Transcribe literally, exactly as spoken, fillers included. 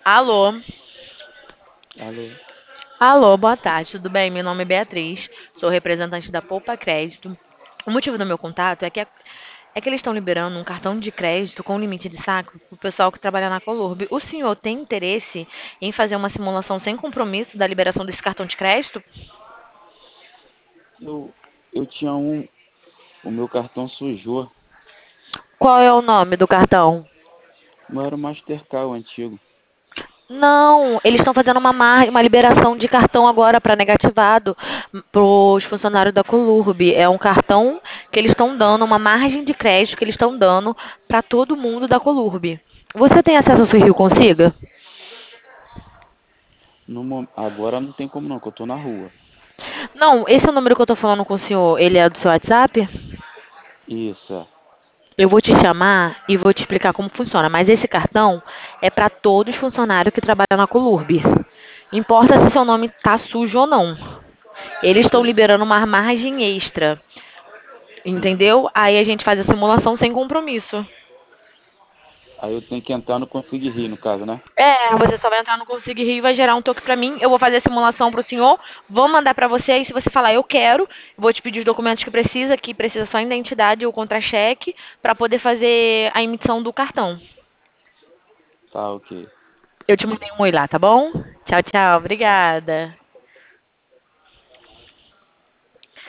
Alô? Alô? Alô, boa tarde, tudo bem? Meu nome é Beatriz, sou representante da Poupa Crédito. O motivo do meu contato é que, é que eles estão liberando um cartão de crédito com limite de saque para o pessoal que trabalha na Colurb. O senhor tem interesse em fazer uma simulação sem compromisso da liberação desse cartão de crédito? Eu, eu tinha um. O meu cartão sujou. Qual é o nome do cartão? Não era o Mastercard o antigo. Não, eles estão fazendo uma, mar... uma liberação de cartão agora para negativado para os funcionários da Colurb. É um cartão que eles estão dando, uma margem de crédito que eles estão dando para todo mundo da Colurb. Você tem acesso ao seu Rio Consiga? No, mo- agora não tem como não, que eu tô na rua. Não, esse é o número que eu estou falando com o senhor, ele é do seu WhatsApp? Isso, é. Eu vou te chamar e vou te explicar como funciona, mas esse cartão é para todos os funcionários que trabalham na Colurb. Importa se seu nome tá sujo ou não. Eles estão Sei. liberando uma margem extra. Entendeu? Aí a gente faz a simulação sem compromisso. Aí eu tenho que entrar no Config Rir, no caso, né? É, você só vai entrar no Consegue Rio e vai gerar um toque pra mim. Eu vou fazer a simulação pro senhor, vou mandar pra você. E se você falar eu quero, vou te pedir os documentos que precisa, que precisa só a identidade e o contra-cheque, pra poder fazer a emissão do cartão. Tá, ok. Eu te mandei um oi lá, tá bom? Tchau, tchau. Obrigada.